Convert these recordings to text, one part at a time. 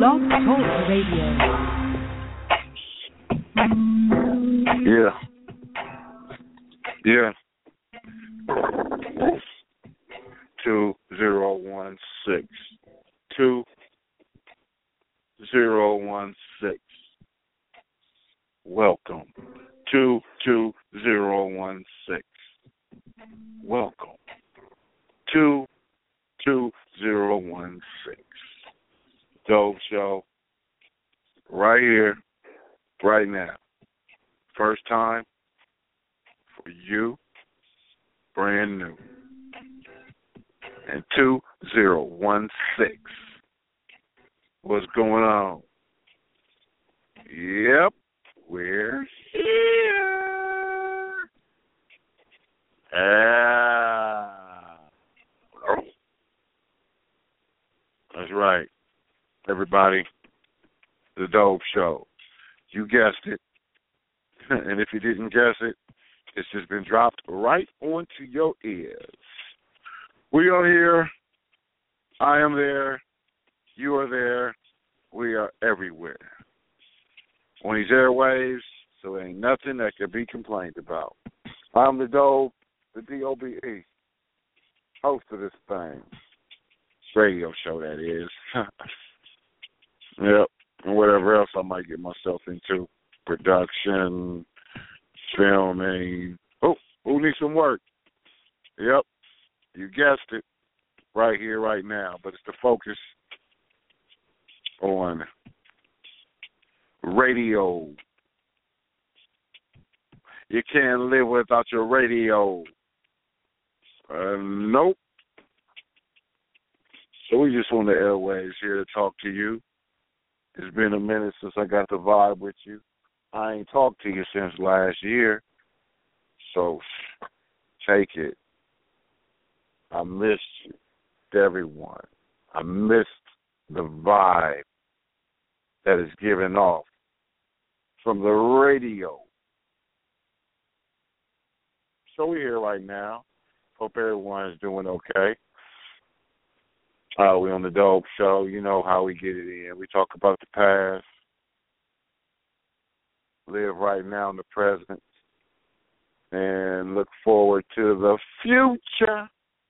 Blog Talk Radio. Yeah. Yeah. 2016. 2016. Welcome. 22016. Welcome. 22016. Dope Show. Right here, right now. First time for you, brand new. And 2016. What's going on? Yep, we're here. That's right. Everybody, the Dope Show. You guessed it. And if you didn't guess it, it's just been dropped right onto your ears. We are here. I am there. You are there. We are everywhere. On these airwaves, so ain't nothing that can be complained about. I'm the Dope, the D-O-B-E, host of this thing. Radio show, that is. Yep. And whatever else I might get myself into. Production, filming. Oh, who needs some work? Yep. You guessed it. Right here, right now. But it's the focus on radio. You can't live without your radio. Nope. So we just on the airwaves here to talk to you. It's been a minute since I got the vibe with you. I ain't talked to you since last year. So take it. I missed you, everyone. I missed the vibe that is given off from the radio. So we're here right now. Hope everyone is doing okay. We on the Dope Show. You know how we get it in. We talk about the past, live right now in the present, and look forward to the future.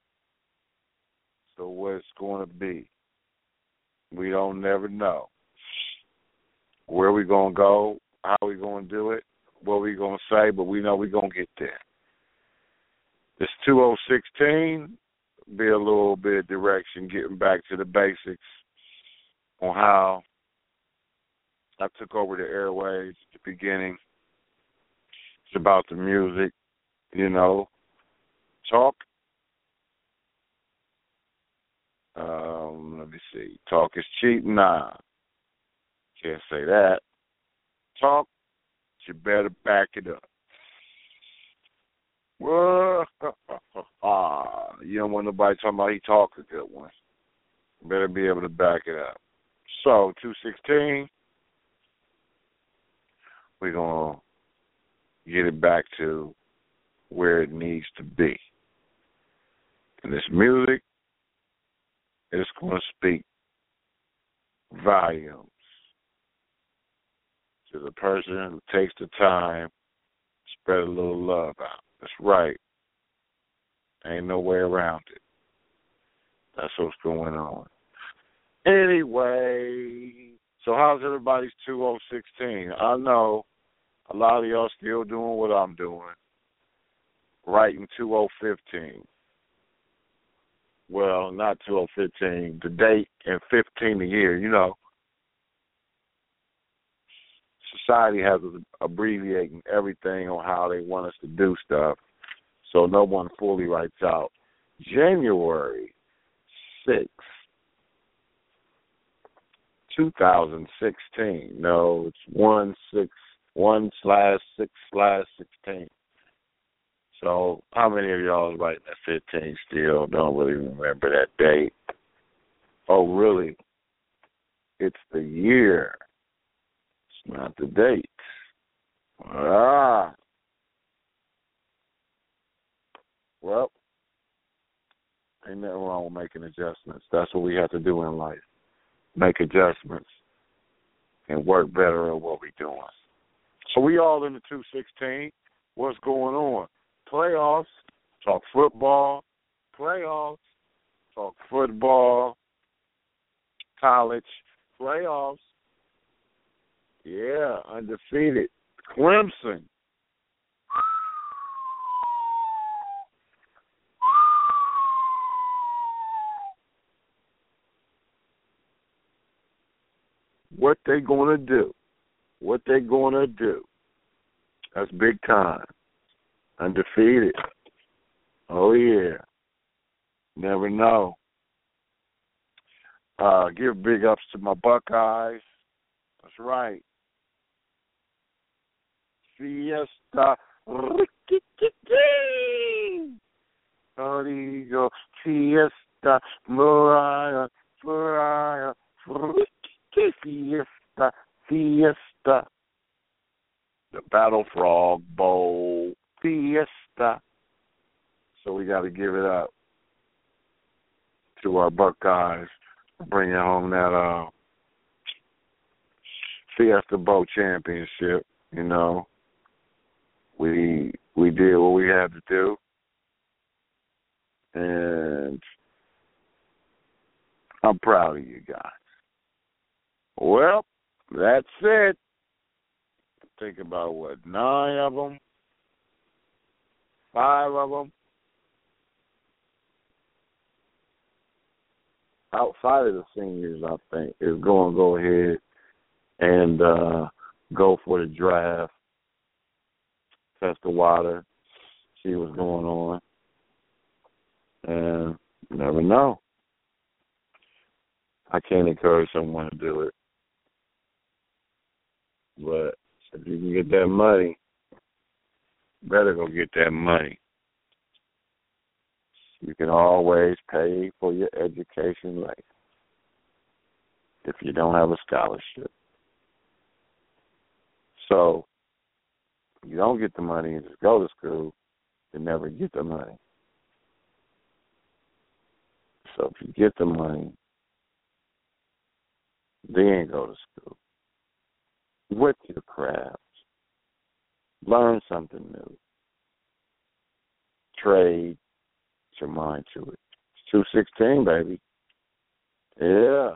So what it's going to be, we don't never know. Where we going to go, how we going to do it, what we going to say, but we know we going to get there. It's 2016. Be a little bit of direction, getting back to the basics on how I took over the airwaves at the beginning. It's about the music, you know. Talk. Let me see. Talk is cheap? Nah. Can't say that. Talk, you better back it up. Well, you don't want nobody talking about he talks a good one. Better be able to back it up. So, 216, we're going to get it back to where it needs to be. And this music is going to speak volumes to the person who takes the time to spread a little love out. That's right. Ain't no way around it. That's what's going on. Anyway, so how's everybody's 2016? I know a lot of y'all still doing what I'm doing. Writing 2015. Well, not 2015, the date and 15 the year, you know. Society has abbreviating everything on how they want us to do stuff, so no one fully writes out January 6th, 2016. No, it's 1/6/16. So how many of y'all is writing at 15 still don't really remember that date? Oh, really? It's the year. It's not the date. Well, ain't nothing wrong with making adjustments. That's what we have to do in life. Make adjustments. and work better at what we're doing. So we all in the 216. What's going on? Playoffs, talk football, playoffs, talk football, college, playoffs. Yeah, undefeated. Clemson. What they gonna do? What they gonna do? That's big time. Undefeated. Oh yeah. Never know. Give big ups to my Buckeyes. That's right. Fiesta. Amigo. Fiesta. Mariah. Fiesta. Fiesta. The Battle Frog Bowl. Fiesta. So we got to give it up to our Buckeyes for bringing home that Fiesta Bowl championship. You know, we did what we had to do, and I'm proud of you guys. Well, that's it. Think about what, 9 of them, 5 of them. Outside of the seniors, I think, is going to go ahead and go for the draft, test the water, see what's going on, and you never know. I can't encourage someone to do it, but if you can get that money, better go get that money. You can always pay for your education later if you don't have a scholarship. So, if you don't get the money and just go to school, you never get the money. So, if you get the money, then go to school. With your craft. Learn something new. Trade your mind to it. It's 216, baby. Yeah,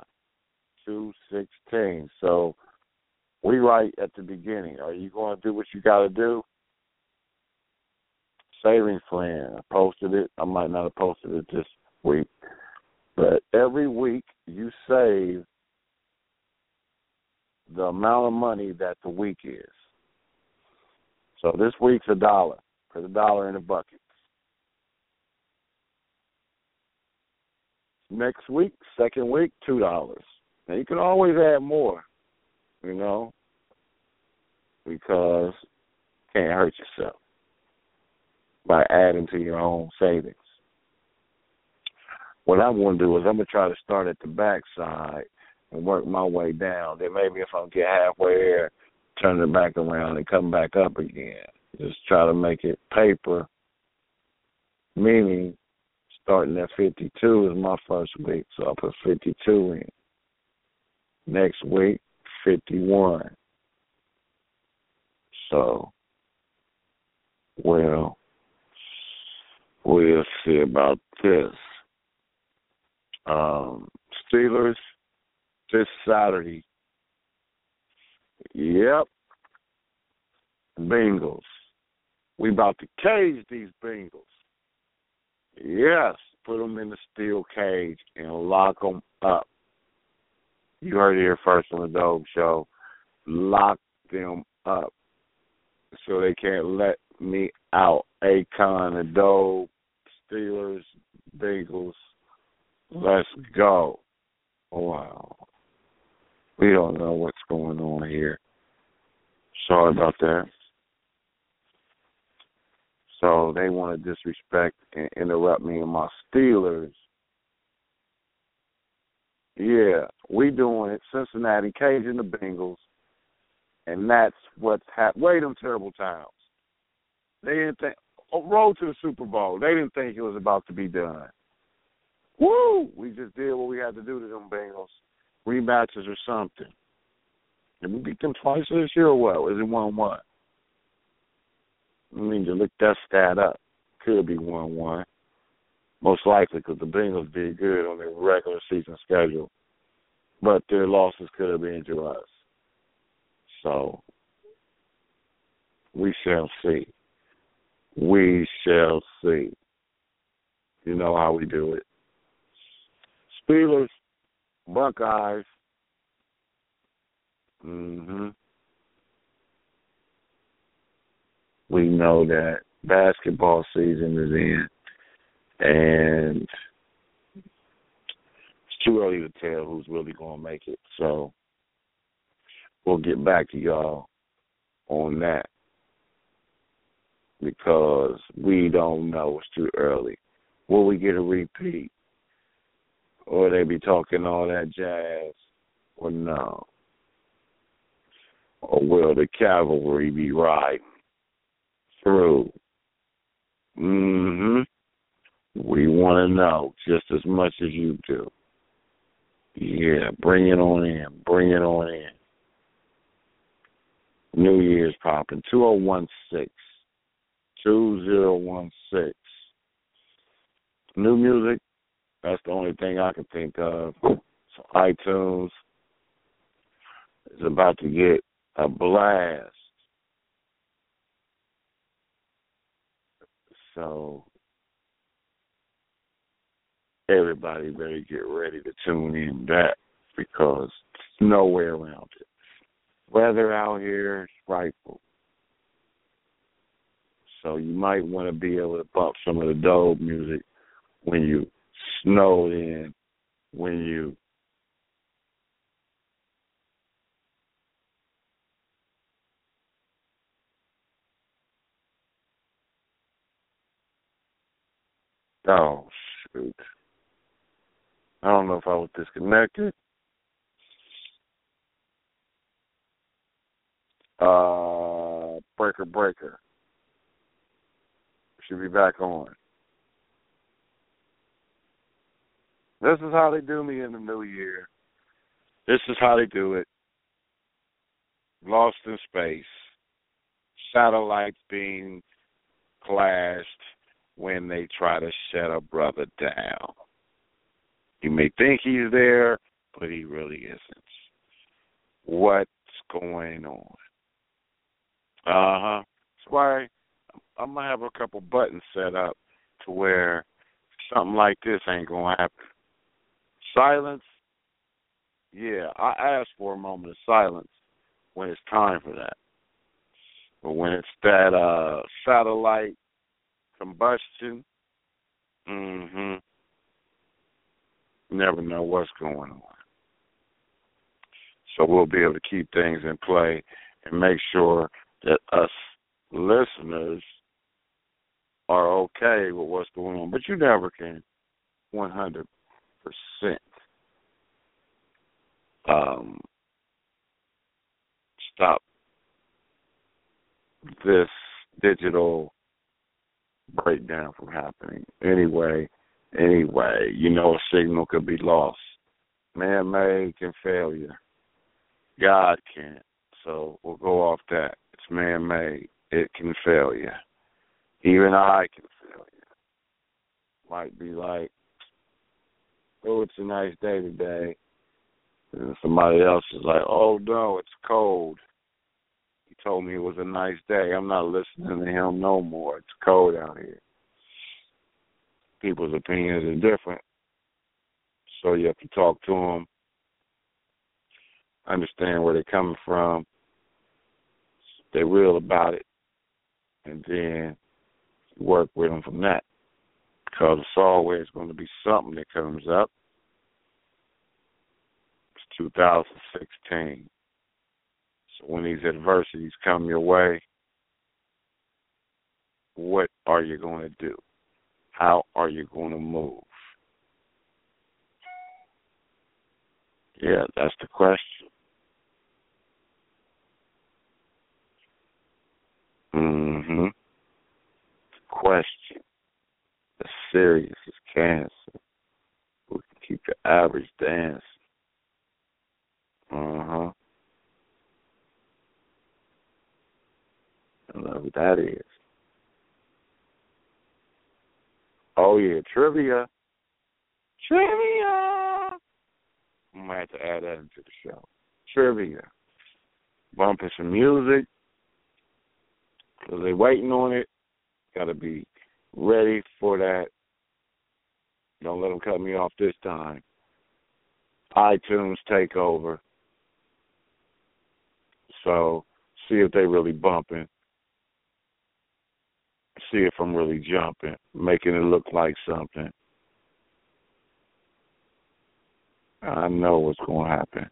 216. So we right at the beginning. Are you going to do what you got to do? Savings plan. I posted it. I might not have posted it this week. But every week you save the amount of money that the week is. So this week's $1. Put $1 in the bucket. Next week, second week, $2. Now you can always add more, you know, because you can't hurt yourself by adding to your own savings. What I'm going to do is I'm going to try to start at the back side and work my way down. Then maybe if I get halfway there, turn it back around and come back up again. Just try to make it paper, meaning starting at 52 is my first week, so I'll put 52 in. Next week, 51. So, well, we'll see about this. Steelers this Saturday. Yep. Bengals. We about to cage these Bengals. Yes, put them in the steel cage and lock them up. You heard it here first on the Dope Show. Lock them up so they can't let me out. Akon, the Dope, Steelers, Bengals. Let's go. Wow. We don't know what's going on here. Sorry about that. So they want to disrespect and interrupt me and my Steelers. Yeah, we doing it. Cincinnati caging the Bengals, and that's what's happened. Wait, them terrible times. They didn't think. Road to the Super Bowl. They didn't think it was about to be done. Woo! We just did what we had to do to them Bengals. Rematches or something. Did we beat them twice this year or what? Was it 1-1? I need to look that stat up. Could be 1-1. Most likely because the Bengals did good on their regular season schedule. But their losses could have been to us. So, we shall see. We shall see. You know how we do it. Steelers, Buckeyes. We know that basketball season is in, and it's too early to tell who's really going to make it. So we'll get back to y'all on that because we don't know. It's too early. Will we get a repeat? Or they be talking all that jazz? Or no? Or will the cavalry be riding through? We want to know just as much as you do. Yeah, bring it on in. Bring it on in. New Year's popping. 2016. 2016. New music. That's the only thing I can think of. So iTunes is about to get a blast. So everybody better get ready to tune in that because there's no way around it. Weather out here is frightful. So you might want to be able to bump some of the dope music when you snowed in, when you oh shoot. I don't know if I was disconnected. Breaker. Should be back on. This is how they do me in the new year. This is how they do it. Lost in space. Satellites being clashed when they try to shut a brother down. You may think he's there, but he really isn't. What's going on? That's why I'm going to have a couple buttons set up to where something like this ain't going to happen. Silence, yeah, I ask for a moment of silence when it's time for that. But when it's that satellite combustion, never know what's going on. So we'll be able to keep things in play and make sure that us listeners are okay with what's going on. But you never can 100% stop this digital breakdown from happening. Anyway, you know a signal could be lost. Man-made can fail you. God can't. So we'll go off that. It's man-made. It can fail you. Even I can fail you. Might be like, oh, it's a nice day today. And somebody else is like, oh, no, it's cold. He told me it was a nice day. I'm not listening to him no more. It's cold out here. People's opinions are different. So you have to talk to them, understand where they're coming from, they're real about it, and then work with them from that. Because it's always going to be something that comes up. It's 2016. So when these adversities come your way, what are you going to do? How are you going to move? Yeah, that's the question. The question. As serious as cancer. We can keep the average dancing. that is. Oh, yeah, trivia. Trivia! I'm going to have to add that into the show. Trivia. Bumping some music. Because they're waiting on it. Got to be ready for that. Don't let them cut me off this time. iTunes take over. So, see if they really bumping. See if I'm really jumping, making it look like something. I know what's going to happen.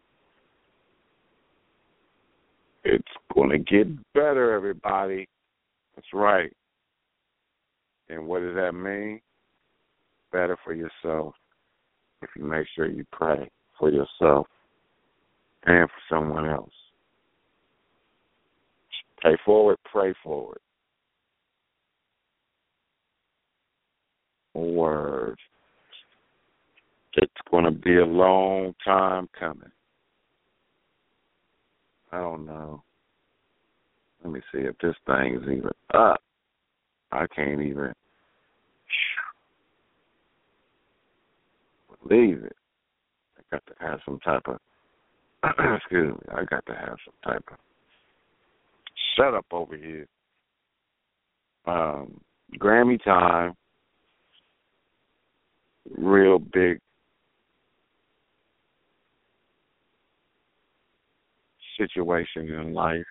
It's going to get better, everybody. That's right. And what does that mean? Better for yourself if you make sure you pray for yourself and for someone else. Pay forward, pray forward. Word. It's going to be a long time coming. I don't know. Let me see if this thing is even up. I can't even believe it. I got to have some type of, excuse me, I got to have some type of setup over here. Grammy time. Real big situation in life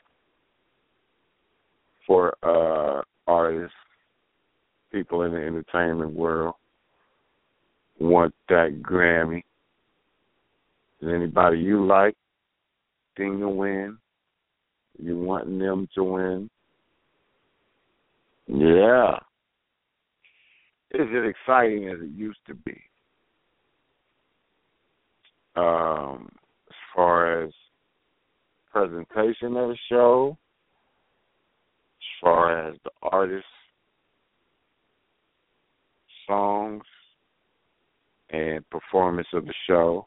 for artists, people in the entertainment world want that Grammy. Is anybody you like thing to win? You wanting them to win? Yeah. Is it exciting as it used to be? As far as presentation of the show, as far as the artists, songs, and performance of the show.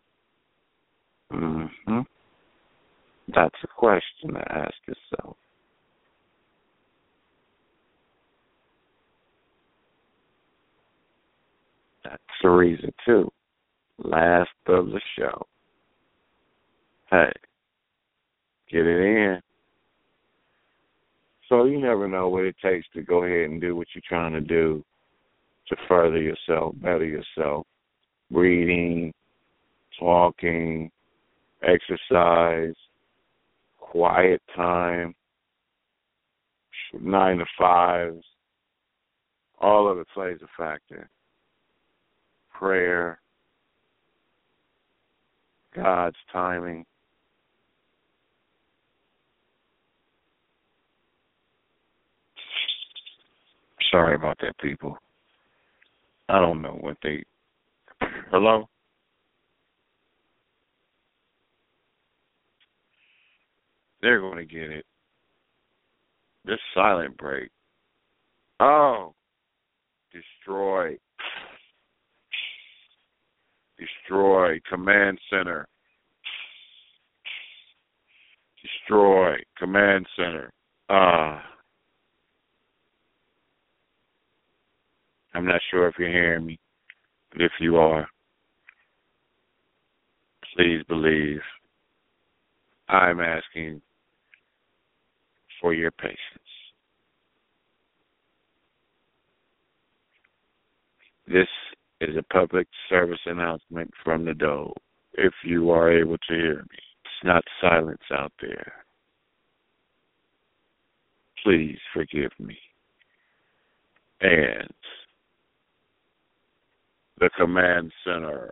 That's a question to ask yourself. That's the reason, too. Last of the show. Hey, get it in. So you never know what it takes to go ahead and do what you're trying to do to further yourself, better yourself. Reading, talking, exercise, quiet time, 9 to 5s, all of it plays a factor. Prayer, God's timing. Sorry about that, people. I don't know what they... Hello? They're going to get it. This silent break. Oh. Destroy. Destroy. Command center. Destroy. Command center. I'm not sure if you're hearing me, but if you are, please believe I'm asking for your patience. This is a public service announcement from the Dove. If you are able to hear me, it's not silence out there. Please forgive me. And the command center.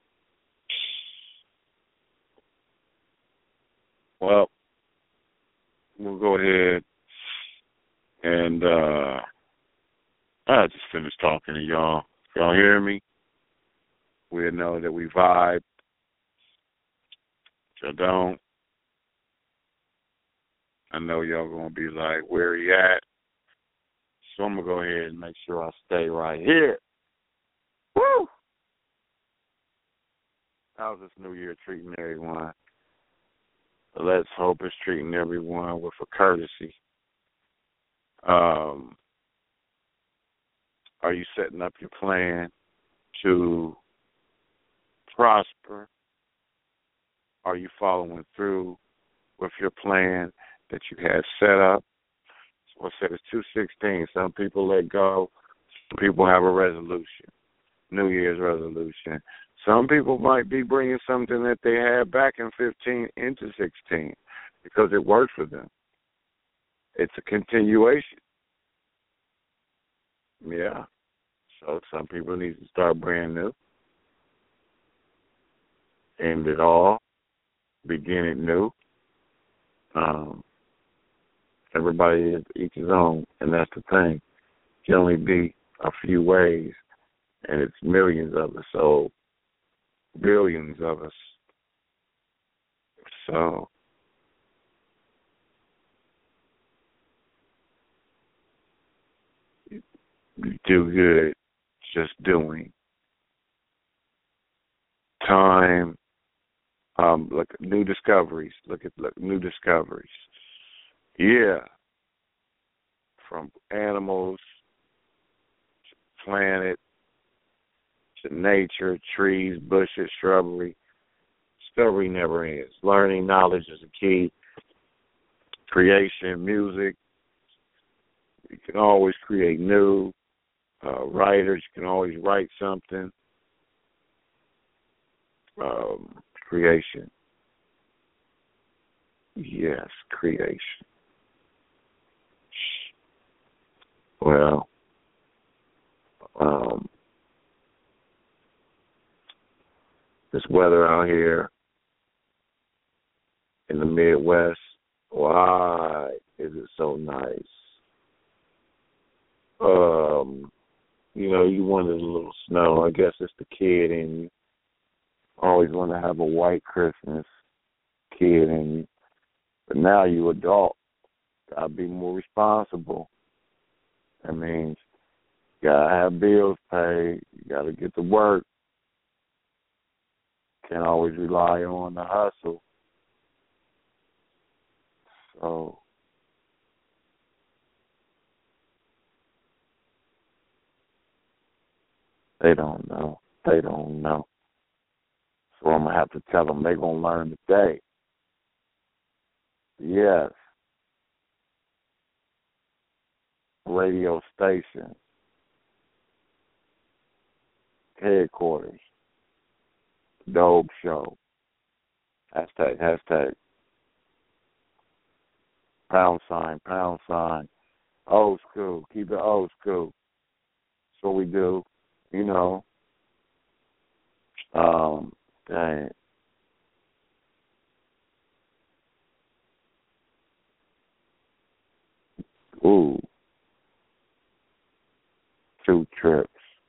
Well, we'll go ahead and I just finished talking to y'all. If y'all hear me, we'll know that we vibe. If y'all don't, I know y'all going to be like, where he at? So I'm going to go ahead and make sure I stay right here. Woo! How's this new year treating everyone? Let's hope it's treating everyone with a courtesy. Um, are you setting up your plan to prosper? Are you following through with your plan that you had set up? So I said it's 216. Some people let go. Some people have a resolution, New Year's resolution. Some people might be bringing something that they had back in 15 into 16 because it worked for them. It's a continuation. Yeah. So some people need to start brand new, end it all, begin it new. Everybody is each his own, and that's the thing. It can only be a few ways, and it's millions of us, so billions of us. So you do good just doing. Time, look at new discoveries. Look new discoveries. Yeah, from animals, planet, to nature, trees, bushes, shrubbery. Discovery never ends. Learning knowledge is a key. Creation, music. You can always create new. Writers, you can always write something. Creation. Yes, creation. Well, this weather out here in the Midwest, why is it so nice? You wanted a little snow. I guess it's the kid in you. Always want to have a white Christmas, kid in you. But now you adult. Gotta be more responsible. That means you gotta have bills paid. You gotta get to work. Can't always rely on the hustle. So they don't know. They don't know. So I'm gonna have to tell them they're gonna learn today. Yes. Radio station, headquarters, Dope Show, hashtag, pound sign, old school, keep it old school. That's what we do, you know. Dang. Ooh, 2 trips.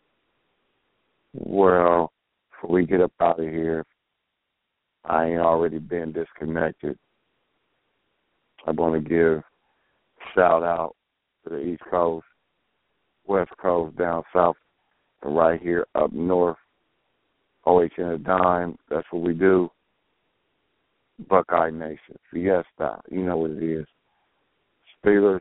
Well, before we get up out of here, I ain't already been disconnected. I want to give shout out to the East Coast, West Coast, down south, and right here up north. OH and a dime, that's what we do. Buckeye Nation, Fiesta, you know what it is. Steelers,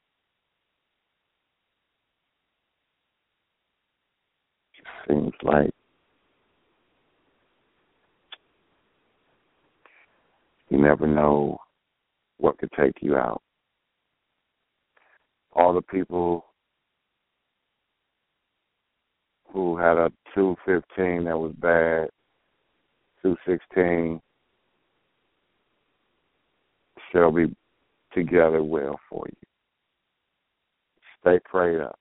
seems like you never know what could take you out. All the people who had a 215 that was bad, 216 shall be together well for you. Stay prayed up.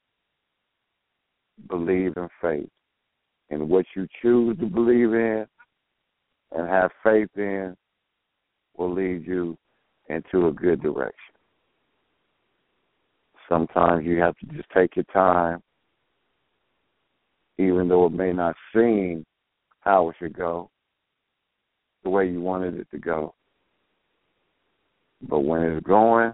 Believe in faith. And what you choose to believe in and have faith in will lead you into a good direction. Sometimes you have to just take your time, even though it may not seem how it should go, the way you wanted it to go. But when it's going,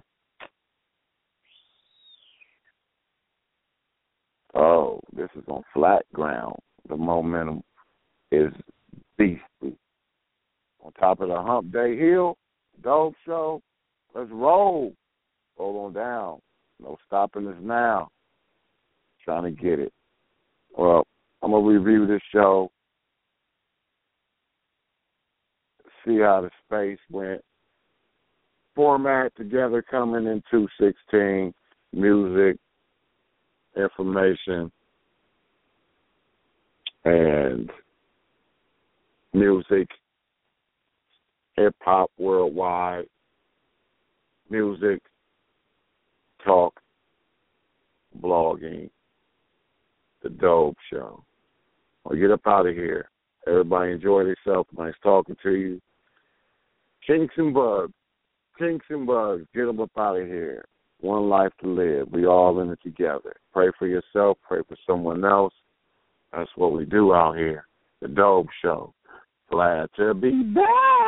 this is on flat ground. The momentum is beastly. On top of the Hump Day Hill, Dope Show, let's roll. Roll on down. No stopping us now. Trying to get it. Well, I'm going to review this show, see how the space went. Format together coming in 216, music, information, and music, hip-hop worldwide, music, talk, blogging, The Dope Show. Well, get up out of here. Everybody enjoy themselves. Nice talking to you. Kinks and bugs, get them up out of here. One life to live. We all in it together. Pray for yourself. Pray for someone else. That's what we do out here. The Dope Show. Glad to be back.